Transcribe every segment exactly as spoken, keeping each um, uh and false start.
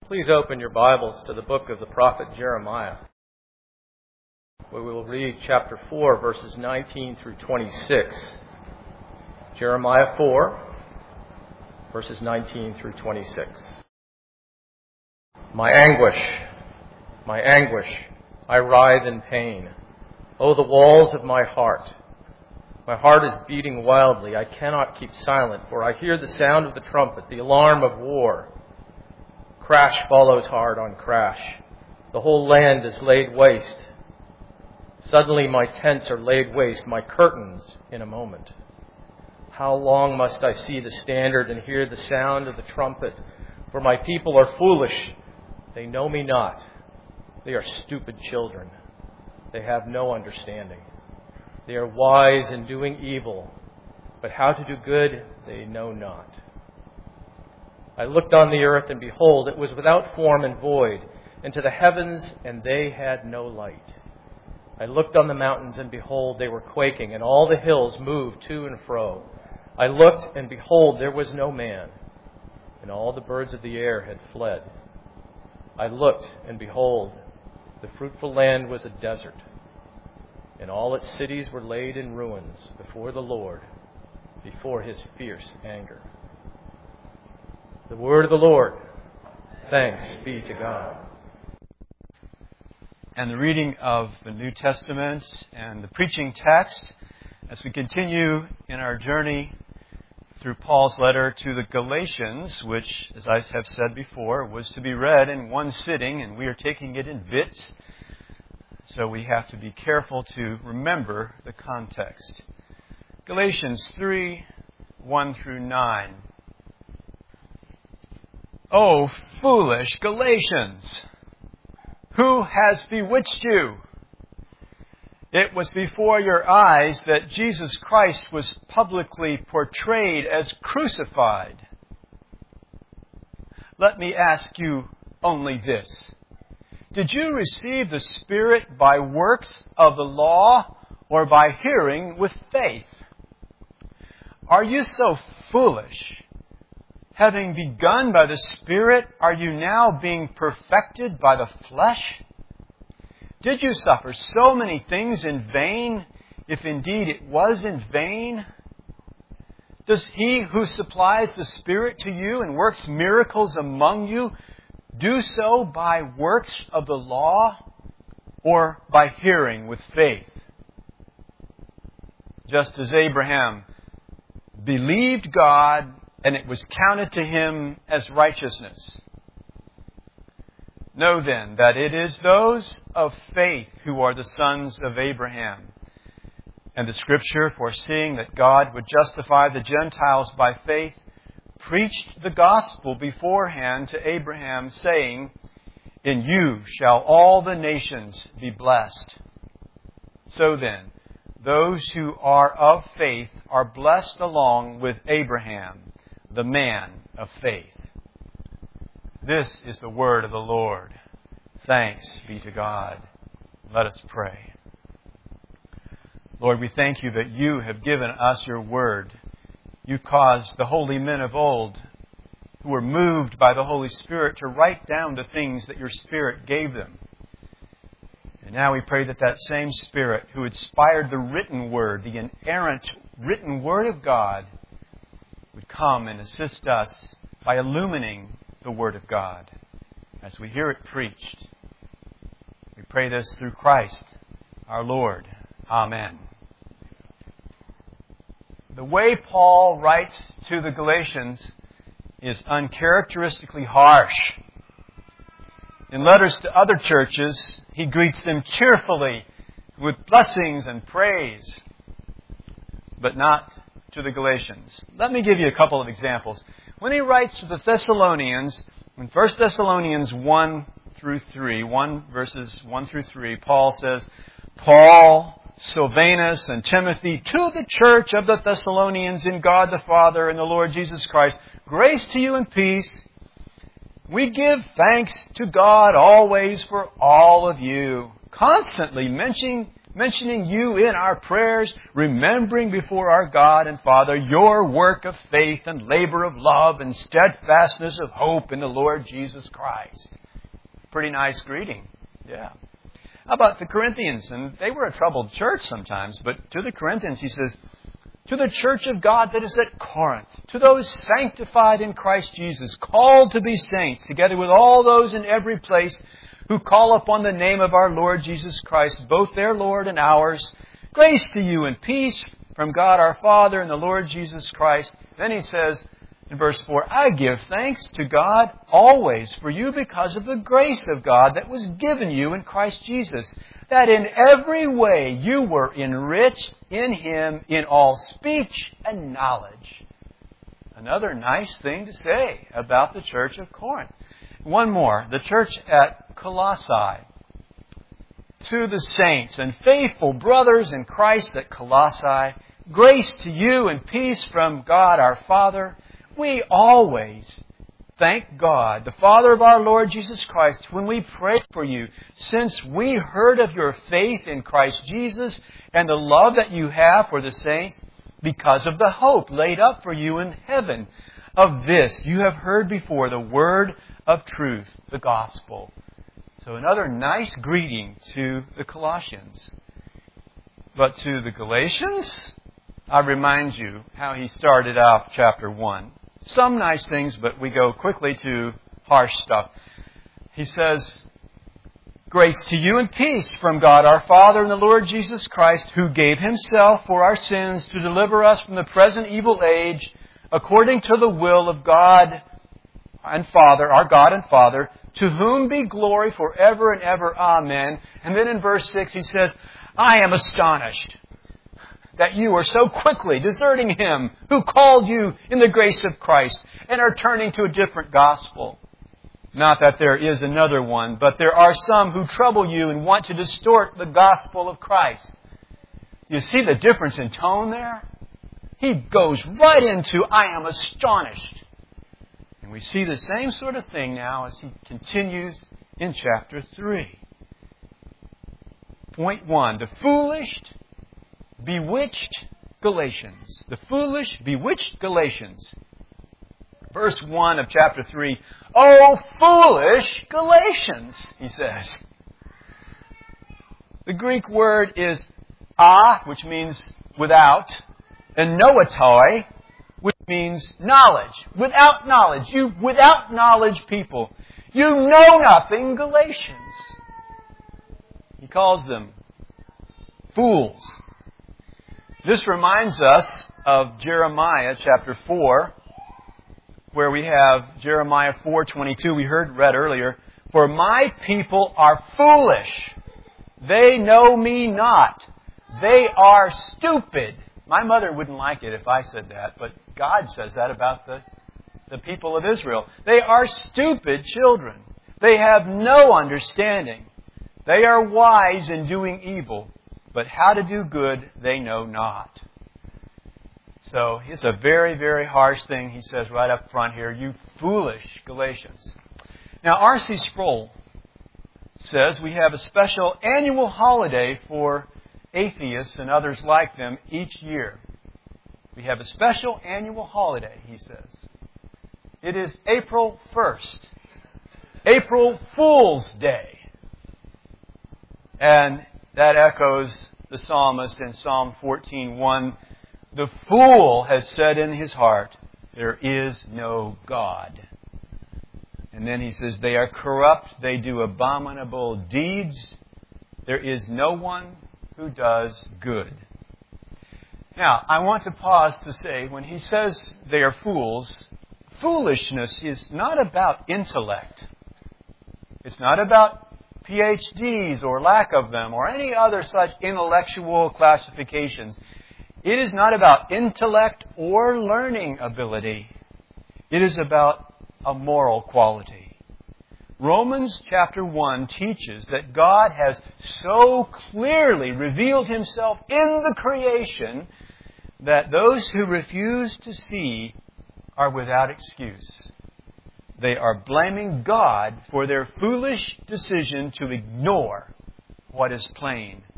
Please open your Bibles to the book of the prophet Jeremiah, where we will read chapter four, verses nineteen through twenty-six. Jeremiah four, verses nineteen through twenty-six. My anguish, my anguish, I writhe in pain. Oh, the walls of my heart. My heart is beating wildly. I cannot keep silent, for I hear the sound of the trumpet, the alarm of war. Crash follows hard on crash. The whole land is laid waste. Suddenly my tents are laid waste, my curtains in a moment. How long must I see the standard and hear the sound of the trumpet? For my people are foolish. They know me not. They are stupid children. They have no understanding. They are wise in doing evil, but how to do good they know not. I looked on the earth, and behold, it was without form and void, and to the heavens, and they had no light. I looked on the mountains, and behold, they were quaking, and all the hills moved to and fro. I looked, and behold, there was no man, and all the birds of the air had fled. I looked, and behold, the fruitful land was a desert, and all its cities were laid in ruins before the Lord, before his fierce anger. The word of the Lord. Thanks be to God. And the reading of the New Testament and the preaching text as we continue in our journey through Paul's letter to the Galatians, which, as I have said before, was to be read in one sitting, and we are taking it in bits. So we have to be careful to remember the context. Galatians three, one through nine. O foolish Galatians, who has bewitched you? It was before your eyes that Jesus Christ was publicly portrayed as crucified. Let me ask you only this. Did you receive the Spirit by works of the law or by hearing with faith? Are you so foolish? Having begun by the Spirit, are you now being perfected by the flesh? Did you suffer so many things in vain, if indeed it was in vain? Does he who supplies the Spirit to you and works miracles among you do so by works of the law or by hearing with faith? Just as Abraham believed God, and it was counted to him as righteousness. Know then that it is those of faith who are the sons of Abraham. And the Scripture, foreseeing that God would justify the Gentiles by faith, preached the gospel beforehand to Abraham, saying, In you shall all the nations be blessed. So then, those who are of faith are blessed along with Abraham, the man of faith. This is the word of the Lord. Thanks be to God. Let us pray. Lord, we thank you that you have given us your word. You caused the holy men of old, who were moved by the Holy Spirit, to write down the things that your Spirit gave them. And now we pray that that same Spirit who inspired the written word, the inerrant written word of God, would come and assist us by illumining the Word of God as we hear it preached. We pray this through Christ our Lord. Amen. The way Paul writes to the Galatians is uncharacteristically harsh. In letters to other churches, he greets them cheerfully with blessings and praise, but not to the Galatians. Let me give you a couple of examples. When he writes to the Thessalonians, in First Thessalonians one through three, one verses one through three, Paul says, Paul, Silvanus, and Timothy, to the church of the Thessalonians in God the Father and the Lord Jesus Christ, grace to you and peace. We give thanks to God always for all of you, constantly mentioning mentioning you in our prayers, remembering before our God and Father your work of faith and labor of love and steadfastness of hope in the Lord Jesus Christ. Pretty nice greeting. Yeah. How about the Corinthians? And they were a troubled church sometimes, but to the Corinthians he says, to the church of God that is at Corinth, to those sanctified in Christ Jesus, called to be saints, together with all those in every place who call upon the name of our Lord Jesus Christ, both their Lord and ours, grace to you and peace from God our Father and the Lord Jesus Christ. Then he says in verse four, I give thanks to God always for you because of the grace of God that was given you in Christ Jesus, that in every way you were enriched in Him in all speech and knowledge. Another nice thing to say about the church of Corinth. One more, the church at Colossae. To the saints and faithful brothers in Christ at Colossae, grace to you and peace from God our Father. We always thank God, the Father of our Lord Jesus Christ, when we pray for you, since we heard of your faith in Christ Jesus and the love that you have for the saints, because of the hope laid up for you in heaven. Of this you have heard before, the word of truth, the gospel. So another nice greeting to the Colossians. But to the Galatians, I remind you how he started off chapter one. Some nice things, but we go quickly to harsh stuff. He says, grace to you and peace from God our Father and the Lord Jesus Christ, who gave Himself for our sins to deliver us from the present evil age, according to the will of God and Father, our God and Father, to whom be glory forever and ever. Amen. And then in verse six he says, I am astonished that you are so quickly deserting Him who called you in the grace of Christ and are turning to a different gospel. Not that there is another one, but there are some who trouble you and want to distort the gospel of Christ. You see the difference in tone there? He goes right into, I am astonished. And we see the same sort of thing now as he continues in chapter three. Point one, the foolish, bewitched Galatians. The foolish, bewitched Galatians. Verse one of chapter three, O foolish Galatians, he says. The Greek word is a, which means without, and noatoi, which means knowledge. Without knowledge. You without knowledge people. You know nothing, Galatians. He calls them fools. This reminds us of Jeremiah chapter four, where we have Jeremiah four twenty-two, we heard read earlier. For my people are foolish. They know me not. They are stupid. My mother wouldn't like it if I said that, but God says that about the, the people of Israel. They are stupid children. They have no understanding. They are wise in doing evil, but how to do good they know not. So it's a very, very harsh thing he says right up front here. You foolish Galatians. Now R C Sproul says we have a special annual holiday for atheists and others like them each year. We have a special annual holiday, he says. It is April first. April Fool's Day. And that echoes the psalmist in Psalm fourteen one. The fool has said in his heart, there is no God. And then he says, they are corrupt, they do abominable deeds. There is no one who does good. Now, I want to pause to say, when he says they are fools, foolishness is not about intellect. It's not about P H Ds or lack of them or any other such intellectual classifications. It is not about intellect or learning ability. It is about a moral quality. Romans chapter one teaches that God has so clearly revealed Himself in the creation that those who refuse to see are without excuse. They are blaming God for their foolish decision to ignore what is plain.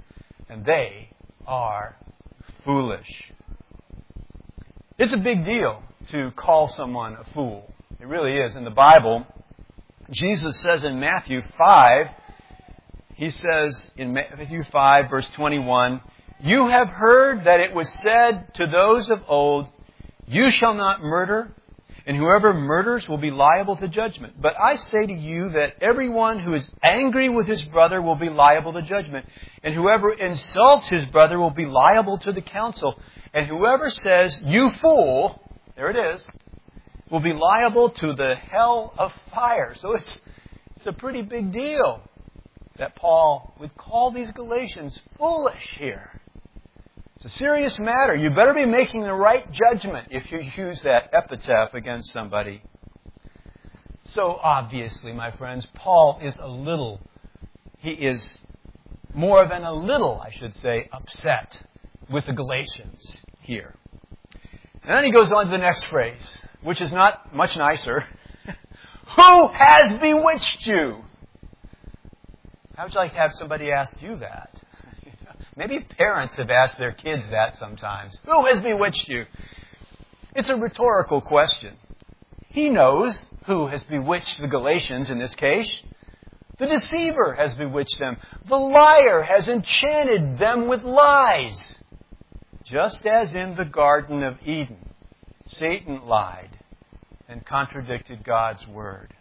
and they are foolish. It's a big deal to call someone a fool. It really is. In the Bible, Jesus says in Matthew five, He says in Matthew five, verse twenty-one, "You have heard that it was said to those of old, 'You shall not murder, and whoever murders will be liable to judgment.' But I say to you that everyone who is angry with his brother will be liable to judgment. And whoever insults his brother will be liable to the council. And whoever says, 'You fool,'" there it is, "will be liable to the hell of fire." So it's, it's a pretty big deal that Paul would call these Galatians foolish here. It's a serious matter. You better be making the right judgment if you use that epitaph against somebody. So obviously, my friends, Paul is a little, he is more than a little, I should say, upset with the Galatians here. And then he goes on to the next phrase, which is not much nicer. "Who has bewitched you?" How would you like to have somebody ask you that? Maybe parents have asked their kids that sometimes. Who has bewitched you? It's a rhetorical question. He knows who has bewitched the Galatians in this case. The deceiver has bewitched them. The liar has enchanted them with lies. Just as in the Garden of Eden, Satan lied and contradicted God's word.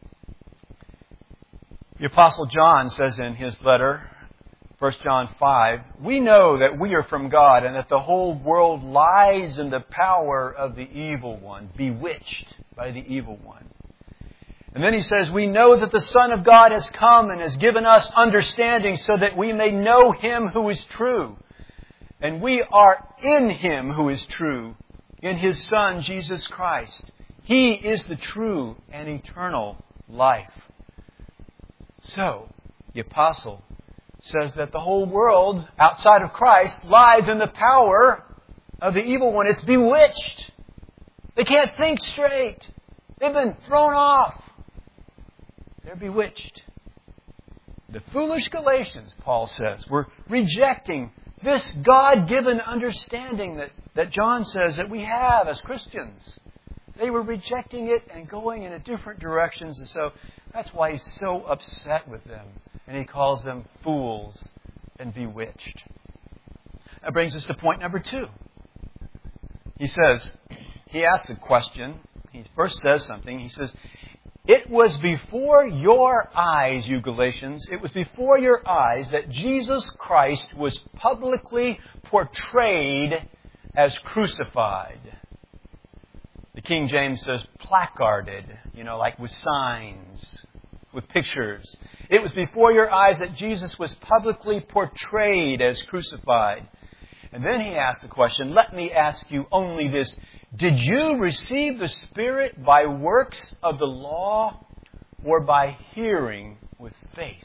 The Apostle John says in his letter, First John five, "We know that we are from God and that the whole world lies in the power of the evil one," bewitched by the evil one. And then he says, "We know that the Son of God has come and has given us understanding so that we may know Him who is true. And we are in Him who is true, in His Son, Jesus Christ. He is the true and eternal life." So, the Apostle says that the whole world outside of Christ lies in the power of the evil one. It's bewitched. They can't think straight. They've been thrown off. They're bewitched. The foolish Galatians, Paul says, were rejecting this God-given understanding that, that John says that we have as Christians. They were rejecting it and going in a different directions, and so that's why he's so upset with them. And he calls them fools and bewitched. That brings us to point number two. He says, he asks a question. He first says something. He says, "It was before your eyes, you Galatians, it was before your eyes that Jesus Christ was publicly portrayed as crucified." The King James says placarded, you know, like with signs, with pictures. "It was before your eyes that Jesus was publicly portrayed as crucified." And then he asks the question, "Let me ask you only this. Did you receive the Spirit by works of the law or by hearing with faith?"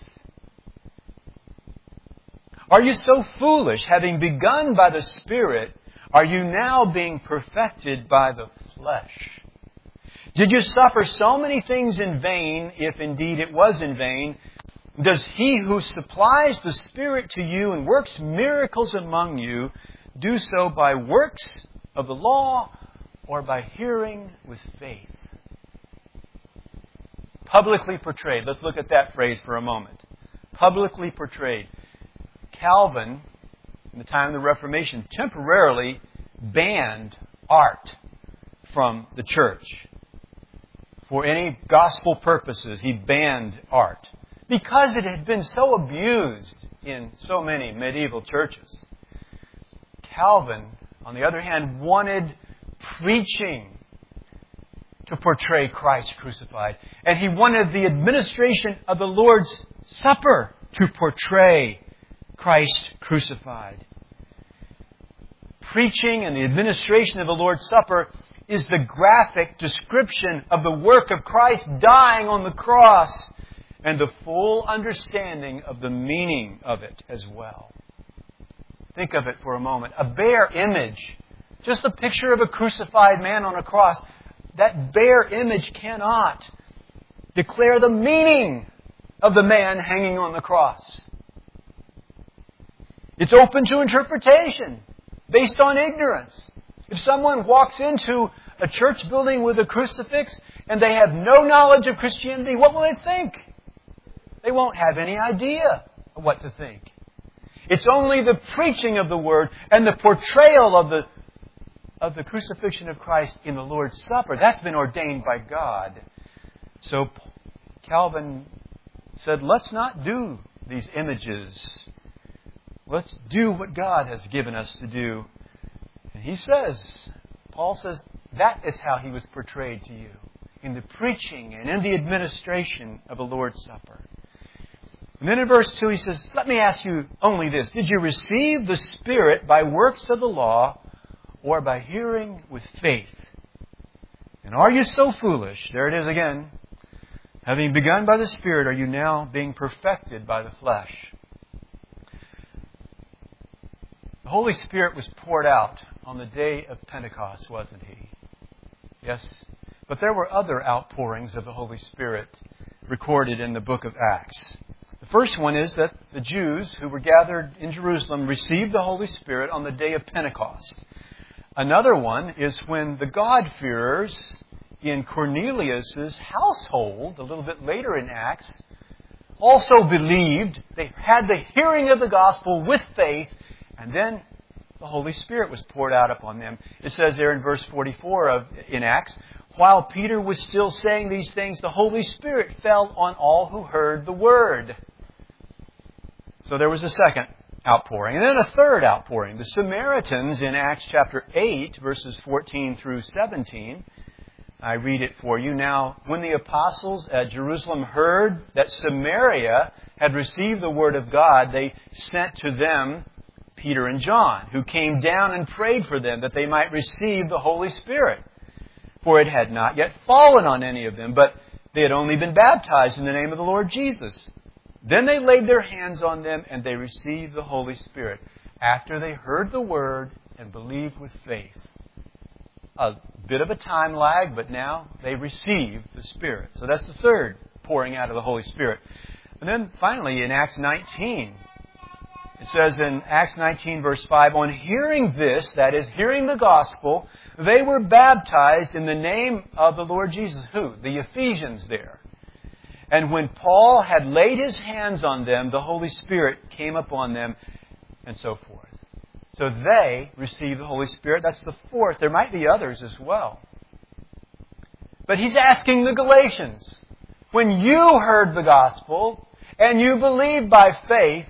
Are you so foolish, having begun by the Spirit, are you now being perfected by the flesh? Did you suffer so many things in vain, if indeed it was in vain? Does He who supplies the Spirit to you and works miracles among you do so by works of the law or by hearing with faith? Publicly portrayed. Let's look at that phrase for a moment. Publicly portrayed. Calvin, in the time of the Reformation, temporarily banned art from the church. For any gospel purposes, he banned art because it had been so abused in so many medieval churches. Calvin, on the other hand, wanted preaching to portray Christ crucified. And he wanted the administration of the Lord's Supper to portray Christ crucified. Preaching and the administration of the Lord's Supper is the graphic description of the work of Christ dying on the cross and the full understanding of the meaning of it as well. Think of it for a moment. A bare image, just a picture of a crucified man on a cross, that bare image cannot declare the meaning of the man hanging on the cross. It's open to interpretation based on ignorance. If someone walks into a church building with a crucifix and they have no knowledge of Christianity, what will they think? They won't have any idea of what to think. It's only the preaching of the Word and the portrayal of the of the crucifixion of Christ in the Lord's Supper. That's been ordained by God. So Calvin said, let's not do these images. Let's do what God has given us to do. And he says, Paul says, that is how he was portrayed to you, in the preaching and in the administration of the Lord's Supper. And then in verse two he says, let me ask you only this. Did you receive the Spirit by works of the law or by hearing with faith? And are you so foolish? There it is again. Having begun by the Spirit, are you now being perfected by the flesh? The Holy Spirit was poured out on the day of Pentecost, wasn't He? Yes. But there were other outpourings of the Holy Spirit recorded in the book of Acts. The first one is that the Jews who were gathered in Jerusalem received the Holy Spirit on the day of Pentecost. Another one is when the God-fearers in Cornelius' household, a little bit later in Acts, also believed. They had the hearing of the gospel with faith, and then the Holy Spirit was poured out upon them. It says there in verse forty-four of in Acts, while Peter was still saying these things, the Holy Spirit fell on all who heard the word. So there was a second outpouring. And then a third outpouring. The Samaritans in Acts chapter eight, verses fourteen through seventeen. I read it for you. Now, when the apostles at Jerusalem heard that Samaria had received the word of God, they sent to them Peter and John, who came down and prayed for them that they might receive the Holy Spirit. For it had not yet fallen on any of them, but they had only been baptized in the name of the Lord Jesus. Then they laid their hands on them and they received the Holy Spirit after they heard the word and believed with faith. A bit of a time lag, but now they received the Spirit. So that's the third pouring out of the Holy Spirit. And then finally in Acts nineteen, it says in Acts nineteen verse five, on hearing this, that is, hearing the gospel, they were baptized in the name of the Lord Jesus. Who? The Ephesians there. And when Paul had laid his hands on them, the Holy Spirit came upon them, and so forth. So they received the Holy Spirit. That's the fourth. There might be others as well. But he's asking the Galatians, when you heard the gospel and you believed by faith,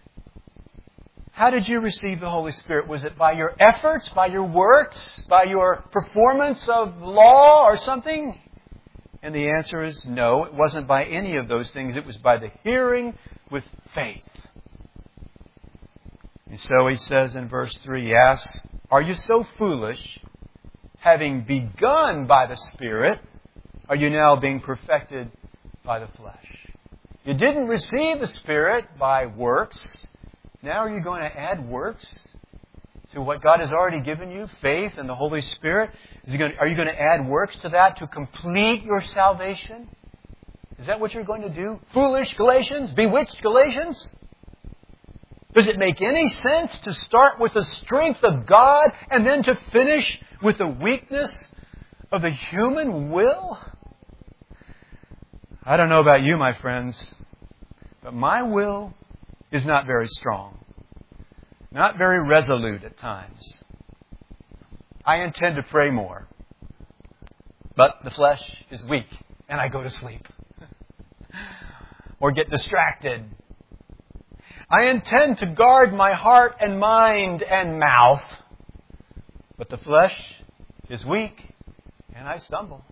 how did you receive the Holy Spirit? Was it by your efforts, by your works, by your performance of law or something? And the answer is no, it wasn't by any of those things. It was by the hearing with faith. And so he says in verse three, he asks, are you so foolish, having begun by the Spirit, are you now being perfected by the flesh? You didn't receive the Spirit by works. Now are you going to add works to what God has already given you, faith and the Holy Spirit? Is he going to, are you going to add works to that to complete your salvation? Is that what you're going to do? Foolish Galatians? Bewitched Galatians? Does it make any sense to start with the strength of God and then to finish with the weakness of the human will? I don't know about you, my friends, but my will is not very strong. Not very resolute at times. I intend to pray more. But the flesh is weak and I go to sleep. Or get distracted. I intend to guard my heart and mind and mouth. But the flesh is weak and I stumble.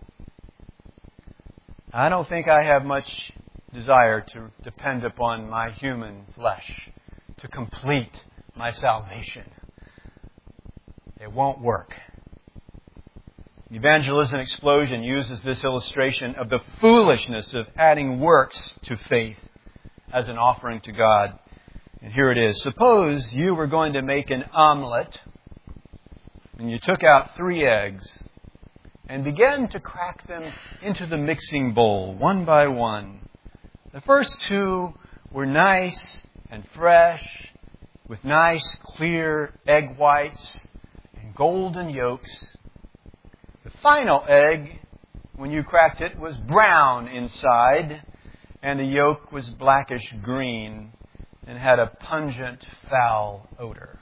I don't think I have much desire to depend upon my human flesh to complete my salvation. It won't work. Evangelism Explosion uses this illustration of the foolishness of adding works to faith as an offering to God. And here it is. Suppose you were going to make an omelet and you took out three eggs and began to crack them into the mixing bowl one by one. The first two were nice and fresh, with nice, clear egg whites and golden yolks. The final egg, when you cracked it, was brown inside, and the yolk was blackish green and had a pungent, foul odor.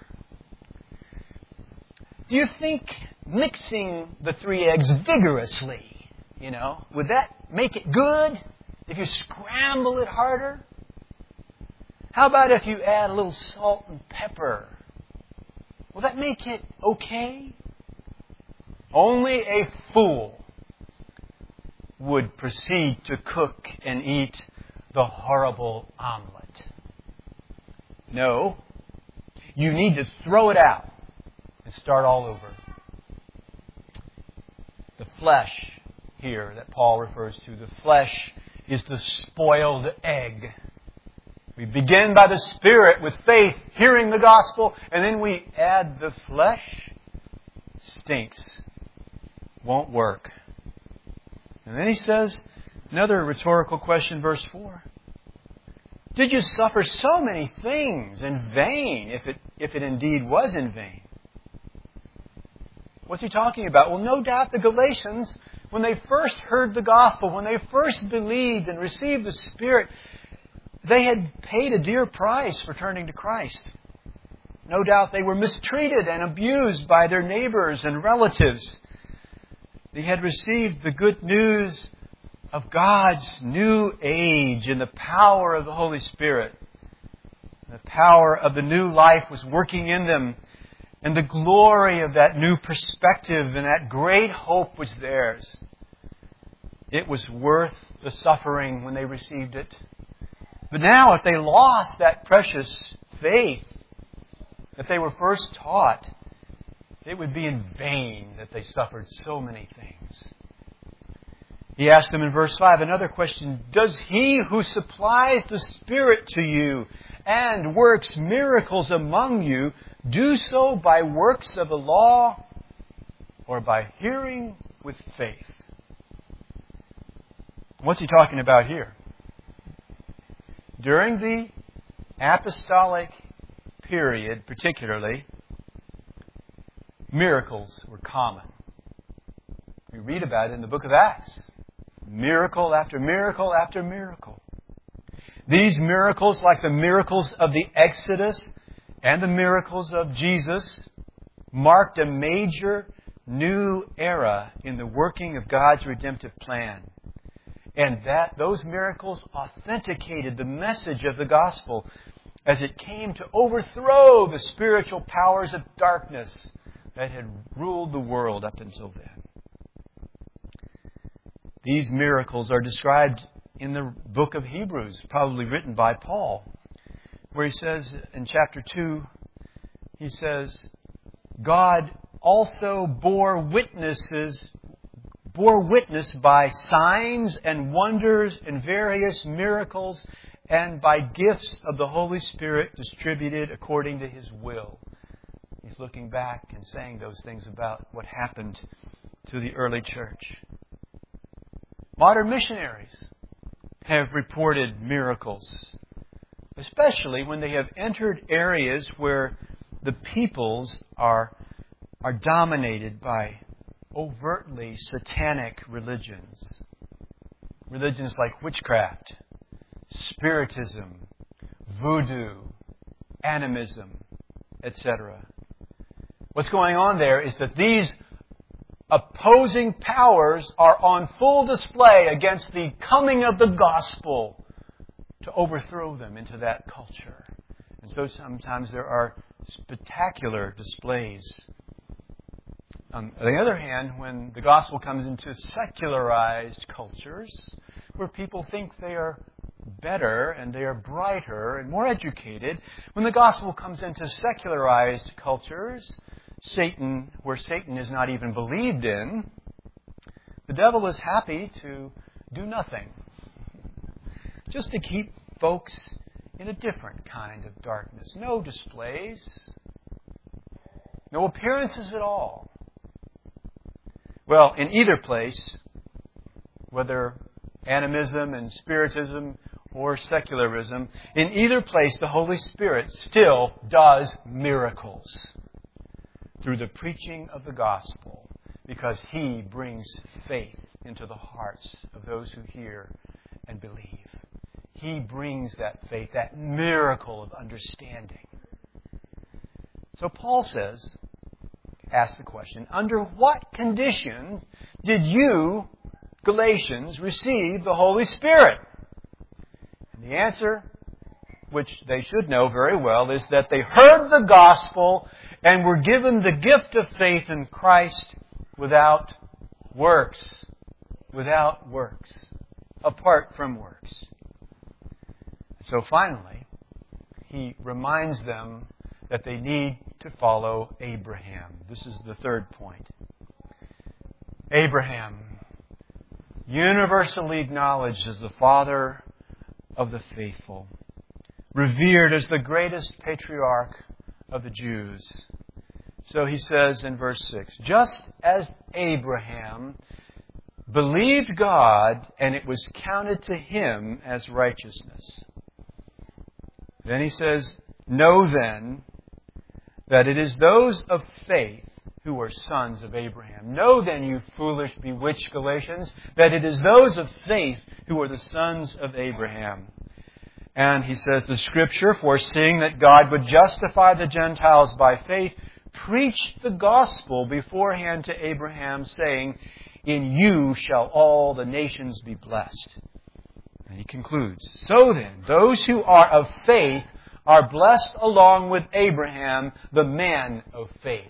Do you think mixing the three eggs vigorously, you know, would that make it good if you scramble it harder? How about if you add a little salt and pepper? Will that make it okay? Only a fool would proceed to cook and eat the horrible omelet. No, you need to throw it out and start all over. The flesh here that Paul refers to, the flesh is the spoiled egg. We begin by the Spirit with faith, hearing the gospel, and then we add the flesh. Stinks. Won't work. And then he says, another rhetorical question, verse four. Did you suffer so many things in vain, if it, if it indeed was in vain? What's he talking about? Well, no doubt the Galatians, when they first heard the gospel, when they first believed and received the Spirit, they had paid a dear price for turning to Christ. No doubt they were mistreated and abused by their neighbors and relatives. They had received the good news of God's new age and the power of the Holy Spirit. The power of the new life was working in them, and the glory of that new perspective and that great hope was theirs. It was worth the suffering when they received it. But now, if they lost that precious faith that they were first taught, it would be in vain that they suffered so many things. He asked them in verse five another question. Does He who supplies the Spirit to you and works miracles among you do so by works of the law or by hearing with faith? What's he talking about here? During the apostolic period, particularly, miracles were common. We read about it in the book of Acts. Miracle after miracle after miracle. These miracles, like the miracles of the Exodus and the miracles of Jesus, marked a major new era in the working of God's redemptive plan. And that those miracles authenticated the message of the gospel as it came to overthrow the spiritual powers of darkness that had ruled the world up until then. These miracles are described in the book of Hebrews, probably written by Paul, where he says in chapter two, he says, God also bore witnesses bore witness by signs and wonders and various miracles and by gifts of the Holy Spirit distributed according to His will. He's looking back and saying those things about what happened to the early church. Modern missionaries have reported miracles, especially when they have entered areas where the peoples are, are dominated by overtly satanic religions. Religions like witchcraft, spiritism, voodoo, animism, et cetera. What's going on there is that these opposing powers are on full display against the coming of the gospel to overthrow them into that culture. And so sometimes there are spectacular displays. On the other hand, when the gospel comes into secularized cultures, where people think they are better and they are brighter and more educated, when the gospel comes into secularized cultures, Satan, where Satan is not even believed in, the devil is happy to do nothing, just to keep folks in a different kind of darkness. No displays, no appearances at all. Well, in either place, whether animism and spiritism or secularism, in either place the Holy Spirit still does miracles through the preaching of the gospel, because He brings faith into the hearts of those who hear and believe. He brings that faith, that miracle of understanding. So Paul says, ask the question, under what conditions did you, Galatians, receive the Holy Spirit? And the answer, which they should know very well, is that they heard the gospel and were given the gift of faith in Christ without works. Without works. Apart from works. So finally, he reminds them that they need to follow Abraham. This is the third point. Abraham, universally acknowledged as the father of the faithful, revered as the greatest patriarch of the Jews. So he says in verse six, just as Abraham believed God and it was counted to him as righteousness. Then he says, know then that it is those of faith who are sons of Abraham. Know then, you foolish, bewitched Galatians, that it is those of faith who are the sons of Abraham. And he says, the Scripture, foreseeing that God would justify the Gentiles by faith, preached the gospel beforehand to Abraham, saying, in you shall all the nations be blessed. And he concludes, so then, those who are of faith are blessed along with Abraham, the man of faith.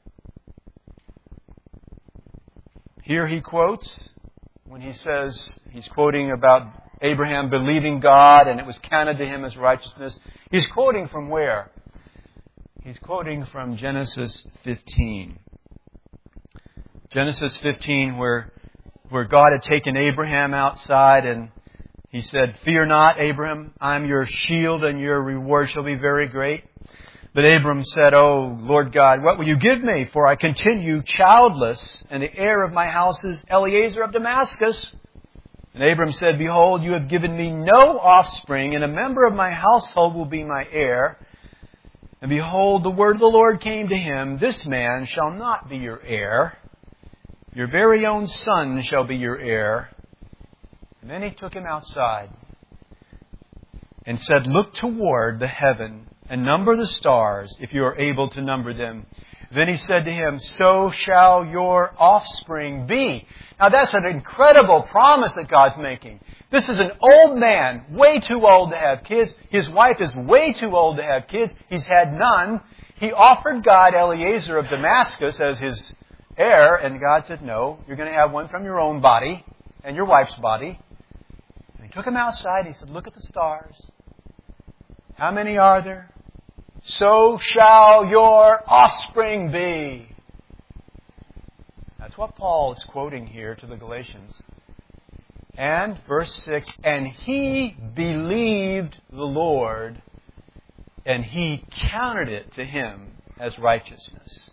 Here he quotes, when he says, he's quoting about Abraham believing God and it was counted to him as righteousness. He's quoting from where? He's quoting from Genesis fifteen. Genesis fifteen, where, where God had taken Abraham outside and He said, fear not, Abram, I'm your shield and your reward shall be very great. But Abram said, oh, Lord God, what will you give me? For I continue childless, and the heir of my house is Eliezer of Damascus. And Abram said, behold, you have given me no offspring, and a member of my household will be my heir. And behold, the word of the Lord came to him, this man shall not be your heir. Your very own son shall be your heir. And then he took him outside and said, look toward the heaven and number the stars, if you are able to number them. Then he said to him, so shall your offspring be. Now that's an incredible promise that God's making. This is an old man, way too old to have kids. His wife is way too old to have kids. He's had none. He offered God Eliezer of Damascus as his heir, and God said, no, you're going to have one from your own body and your wife's body. And he took him outside. He said, look at the stars. How many are there? So shall your offspring be. That's what Paul is quoting here to the Galatians. And verse six, and he believed the Lord, and he counted it to him as righteousness.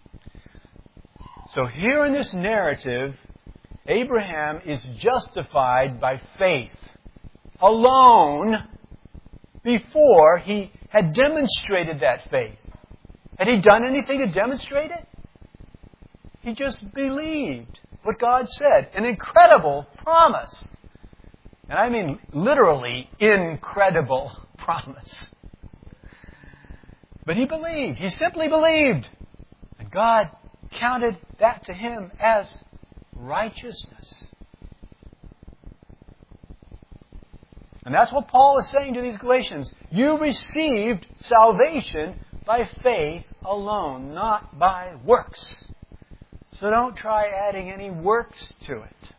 So here in this narrative, Abraham is justified by faith alone before he had demonstrated that faith. Had he done anything to demonstrate it? He just believed what God said. An incredible promise. And I mean literally incredible promise. But he believed. He simply believed. And God counted that to him as righteousness. And that's what Paul is saying to these Galatians. You received salvation by faith alone, not by works. So don't try adding any works to it.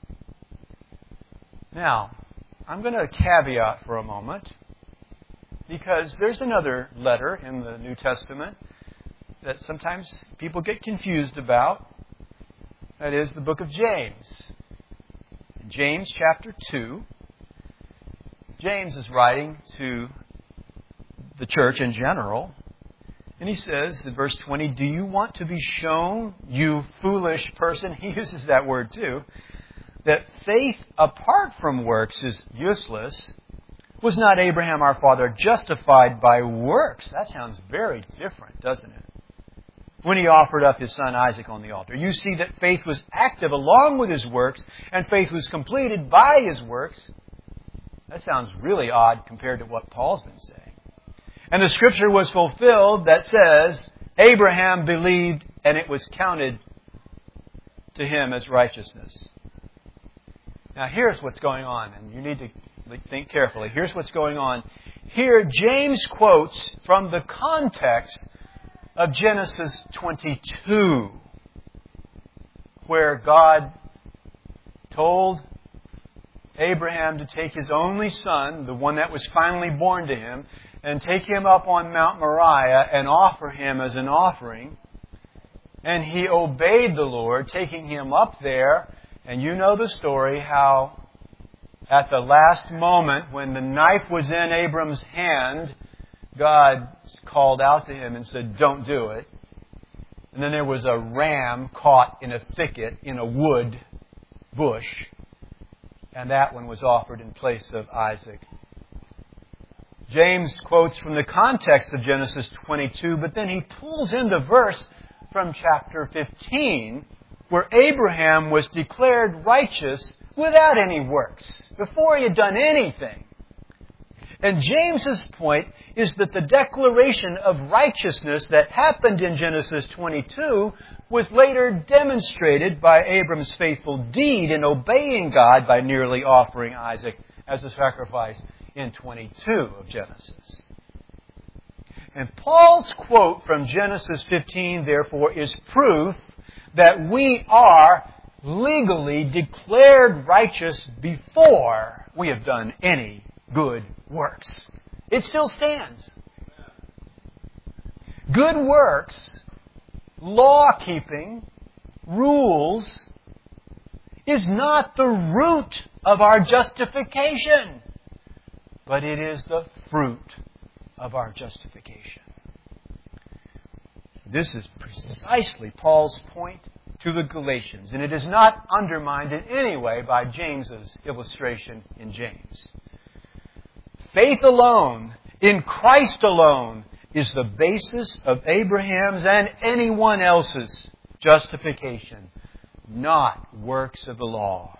Now, I'm going to caveat for a moment, because there's another letter in the New Testament that sometimes people get confused about. That is the book of James. In James chapter two, James is writing to the church in general. And he says in verse twenty, do you want to be shown, you foolish person, he uses that word too, that faith apart from works is useless, was not Abraham our father justified by works? That sounds very different, doesn't it? When he offered up his son Isaac on the altar. You see that faith was active along with his works, and faith was completed by his works. That sounds really odd compared to what Paul's been saying. And the scripture was fulfilled that says, Abraham believed and it was counted to him as righteousness. Now here's what's going on, and you need to think carefully. Here's what's going on. Here, James quotes from the context of Genesis twenty-two, where God told Abraham to take his only son, the one that was finally born to him, and take him up on Mount Moriah and offer him as an offering. And he obeyed the Lord, taking him up there. And you know the story, how at the last moment, when the knife was in Abram's hand, God called out to him and said, don't do it. And then there was a ram caught in a thicket in a wood bush. And that one was offered in place of Isaac. James quotes from the context of Genesis twenty-two, but then he pulls in the verse from chapter fifteen, where Abraham was declared righteous without any works, before he had done anything. And James's point is that the declaration of righteousness that happened in Genesis twenty-two was later demonstrated by Abram's faithful deed in obeying God by nearly offering Isaac as a sacrifice in twenty-two of Genesis. And Paul's quote from Genesis fifteen, therefore, is proof that we are legally declared righteous before we have done any good works. It still stands. Good works, law-keeping, rules, is not the root of our justification, but it is the fruit of our justification. This is precisely Paul's point to the Galatians, and it is not undermined in any way by James's illustration in James. Faith alone, in Christ alone, is the basis of Abraham's and anyone else's justification, not works of the law.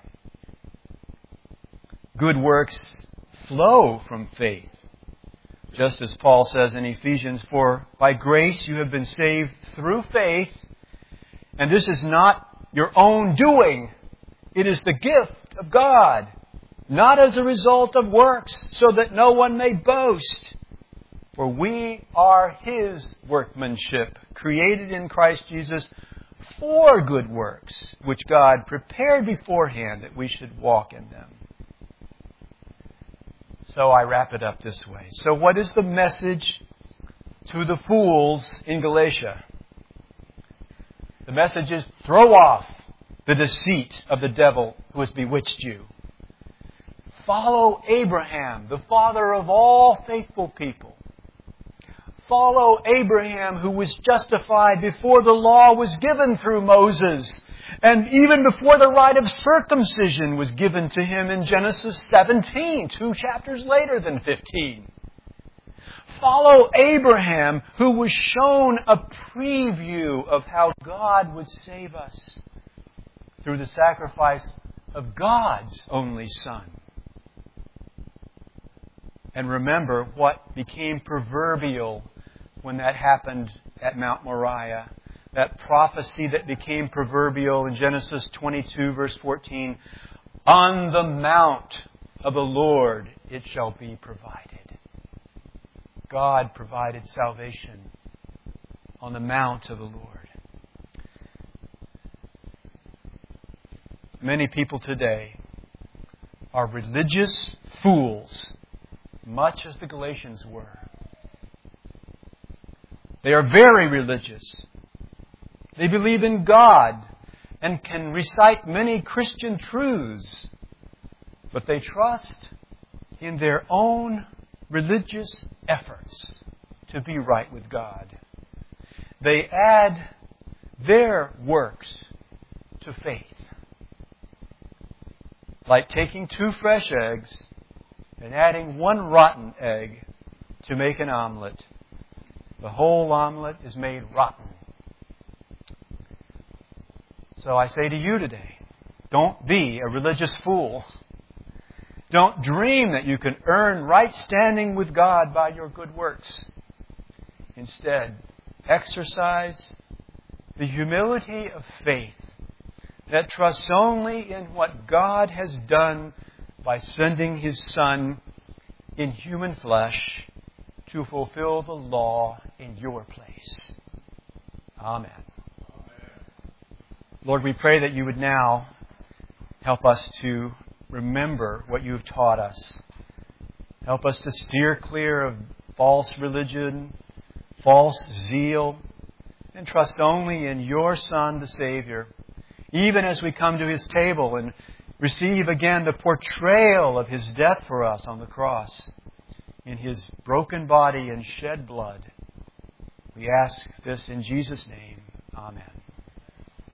Good works flow from faith. Just as Paul says in Ephesians, for by grace you have been saved through faith, and this is not your own doing. It is the gift of God, not as a result of works, so that no one may boast. For we are His workmanship, created in Christ Jesus for good works, which God prepared beforehand that we should walk in them. So I wrap it up this way. So what is the message to the fools in Galatia? The message is, throw off the deceit of the devil who has bewitched you. Follow Abraham, the father of all faithful people. Follow Abraham, who was justified before the law was given through Moses, and even before the rite of circumcision was given to him in Genesis seventeen, two chapters later than fifteen. Follow Abraham, who was shown a preview of how God would save us through the sacrifice of God's only Son. And remember what became proverbial when that happened at Mount Moriah. That prophecy that became proverbial in Genesis twenty-two, verse fourteen. On the mount of the Lord it shall be provided. God provided salvation on the mount of the Lord. Many people today are religious fools, much as the Galatians were. They are very religious. They believe in God and can recite many Christian truths, but they trust in their own religious efforts to be right with God. They add their works to faith. like taking two fresh eggs and adding one rotten egg to make an omelet. The whole omelet is made rotten. So I say to you today, don't be a religious fool. Don't dream that you can earn right standing with God by your good works. Instead, exercise the humility of faith that trusts only in what God has done by sending His Son in human flesh to fulfill the law in your place. Amen. Lord, we pray that you would now help us to remember what you have taught us. Help us to steer clear of false religion, false zeal, and trust only in your Son, the Savior, even as we come to His table and receive again the portrayal of His death for us on the cross in His broken body and shed blood. We ask this in Jesus' name. Amen.